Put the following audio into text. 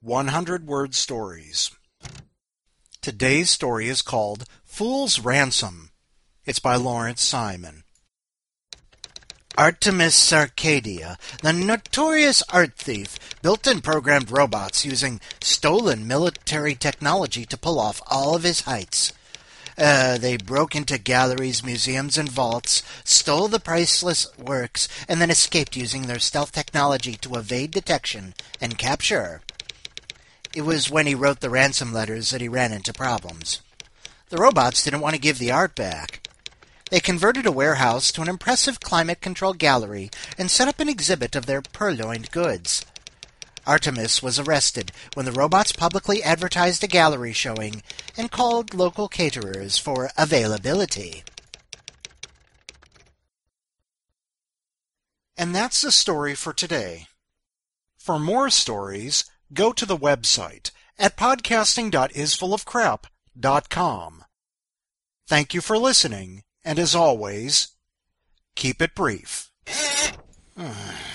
100-word stories. Today's story is called Fool's Ransom. It's by Lawrence Simon. Artemis Arcadia, the notorious art thief, built and programmed robots using stolen military technology to pull off all of his heights. They broke into galleries, museums, and vaults, stole the priceless works, and then escaped using their stealth technology to evade detection and capture. It was when he wrote the ransom letters that he ran into problems. The robots didn't want to give the art back. They converted a warehouse to an impressive climate-controlled gallery and set up an exhibit of their purloined goods. Artemis was arrested when the robots publicly advertised a gallery showing and called local caterers for availability. And that's the story for today. For more stories, go to the website at podcasting.isfullofcrap.com. Thank you for listening, and as always, keep it brief.